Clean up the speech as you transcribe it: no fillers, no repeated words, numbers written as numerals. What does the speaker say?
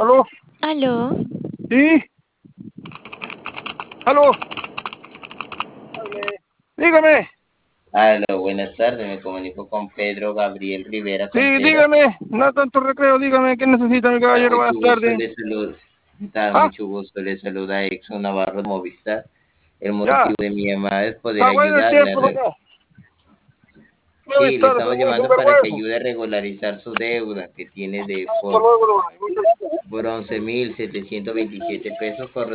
¿Aló? Aló, ¿Sí? ¿Aló? Dígame. Aló, buenas tardes, me comunico con Pedro Gabriel Rivera Sí, Contreras. dígame. No tanto recreo, dígame. ¿Qué necesita, mi Da caballero? mucho Buenas gusto, tardes. le saluda. Da Ah, mucho gusto, le saluda Exxon Navarro de Movistar. El ya. motivo de mi llamada es poder Está bueno el ayudarle a tiempo, ¿no? Voy a Sí, le estar estamos muy llamando para que sinvergüenza. ayude a regularizar su deuda que tiene Hasta luego, hermano. por 11.727 pesos